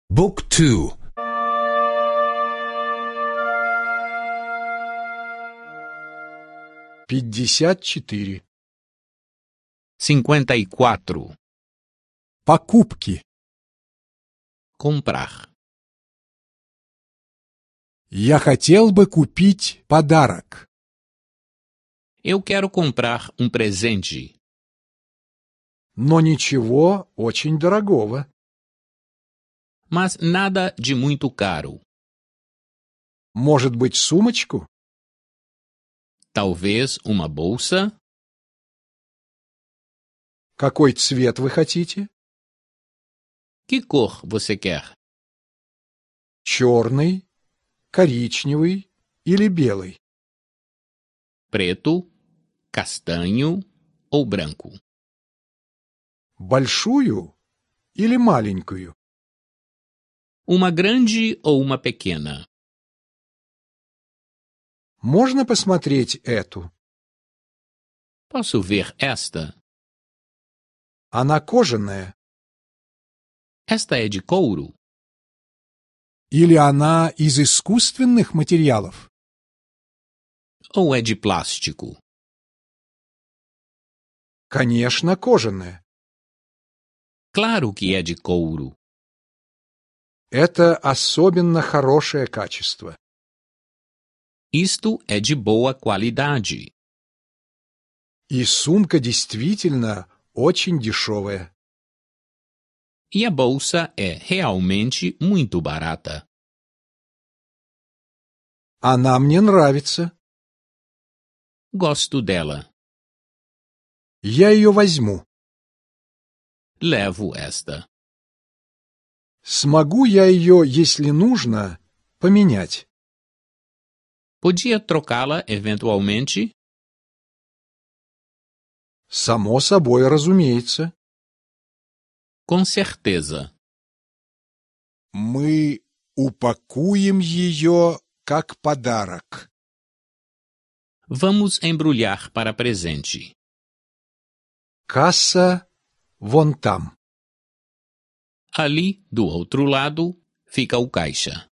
بوك تو 54. 54. Покупки. Comprar. Я хотел бы купить подарок. Eu quero comprar um presente, Но ничего очень дорогого. mas nada de muito caro. Может быть, сумочку? Talvez uma bolsa? Какой цвет вы хотите? Que cor você quer? Черный, коричневый или белый? Preto, castanho ou branco? Большую или маленькую? Uma grande ou uma pequena? Можно посмотреть эту? Posso ver esta? Она кожаная. Esta é de couro? Или она из искусственных материалов? Ou é de plástico? Конечно, кожаная. Claro que é de couro. Это особенно хорошее качество. Isto é de boa qualidade. И сумка действительно очень дешевая. E a bolsa é realmente muito barata. Она мне нравится. Gosto dela. Я ее возьму. Levo esta. Смогу я ее, если нужно, поменять? Podia trocá-la eventualmente? Само собой, разумеется. Com certeza. Мы упакуем ее как подарок. Vamos embrulhar para presente. Касса вон там. Ali, do outro lado, fica o caixa.